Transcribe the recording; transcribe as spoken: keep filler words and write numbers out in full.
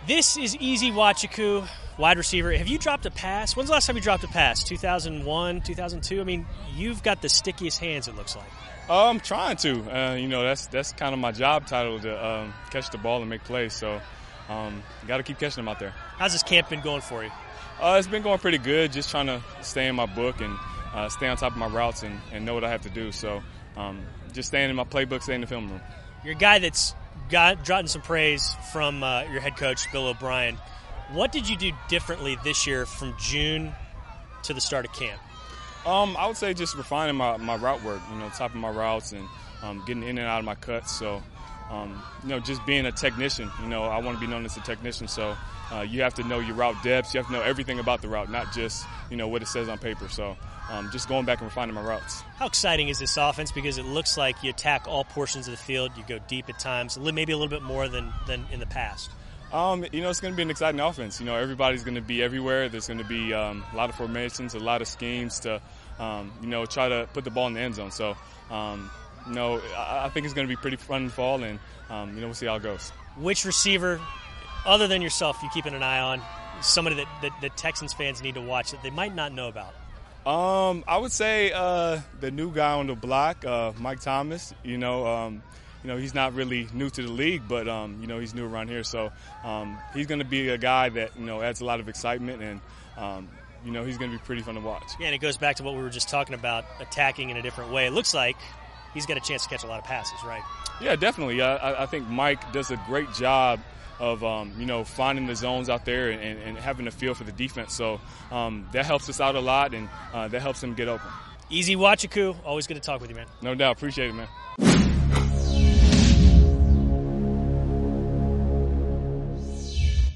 This is Easy Wachiku, wide receiver. Have you dropped a pass? When's the last time you dropped a pass? two thousand one, two thousand two? I mean, you've got the stickiest hands, it looks like. Uh, I'm trying to. Uh, you know, that's that's kind of my job title, to um, catch the ball and make plays. So, um, got to keep catching them out there. How's this camp been going for you? Uh, it's been going pretty good. Just trying to stay in my book and uh, stay on top of my routes and, and know what I have to do. So, um, just staying in my playbook, staying in the film room. You're a guy that's got gotten some praise from uh, your head coach, Bill O'Brien. What did you do differently this year from June to the start of camp? Um, I would say just refining my, my route work, you know, topping my routes and um, getting in and out of my cuts. So, um, you know, just being a technician, you know, I want to be known as a technician. So uh, you have to know your route depths. You have to know everything about the route, not just, you know, what it says on paper. So um, just going back and refining my routes. How exciting is this offense? Because it looks like you attack all portions of the field. You go deep at times, maybe a little bit more than, than in the past. Um, you know, it's going to be an exciting offense. You know, everybody's going to be everywhere. There's going to be um, a lot of formations, a lot of schemes to, um, you know, try to put the ball in the end zone. So, um, you know, I, I think it's going to be pretty fun in the fall, and, um, you know, we'll see how it goes. Which receiver, other than yourself, you keeping an eye on, somebody that, that, that Texans fans need to watch that they might not know about? Um, I would say uh, the new guy on the block, uh, Mike Thomas. You know, um, you know he's not really new to the league, but um, you know he's new around here, so um, he's going to be a guy that you know adds a lot of excitement, and um, you know he's going to be pretty fun to watch. Yeah, and it goes back to what we were just talking about, attacking in a different way. It looks like he's got a chance to catch a lot of passes, right? Yeah, definitely. I, I think Mike does a great job of, um, you know, finding the zones out there and, and, and having a feel for the defense. So um, that helps us out a lot, and uh, that helps him get open. Easy Wachiku. Always good to talk with you, man. No doubt. Appreciate it, man.